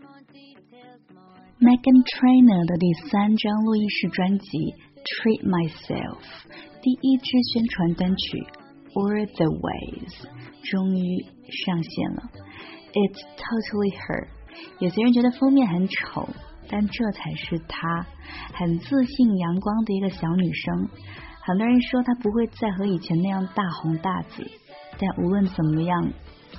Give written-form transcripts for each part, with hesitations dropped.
Meghan Trainor 的第3张录音室专辑 Treat Myself 第1支宣传单曲 All the Ways 终于上线了。 It's totally her。 有些人觉得封面很丑，但这才是她，很自信阳光的一个小女生。很多人说她不会再和以前那样大红大紫，但无论怎么样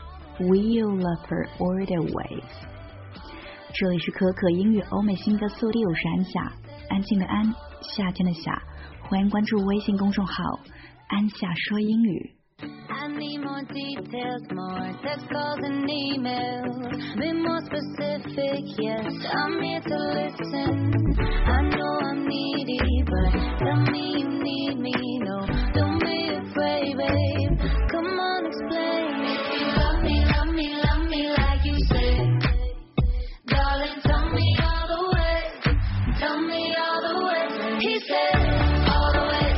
We'll love her all the ways。 这里是可可英语欧美新歌速递，我是安夏，安静的安，夏天的夏，欢迎关注微信公众号安夏说英语。 I need more details, more text calls and emails. Be more specific, yes, I'm here to listen. I know I'm needy, but tell me you need me. No, don't be afraid, babe. Come on, explain. If you love me, love me, love me like you said. Darling, tell me all the ways. Tell me all the ways. He said all the ways.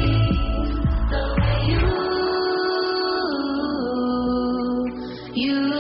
You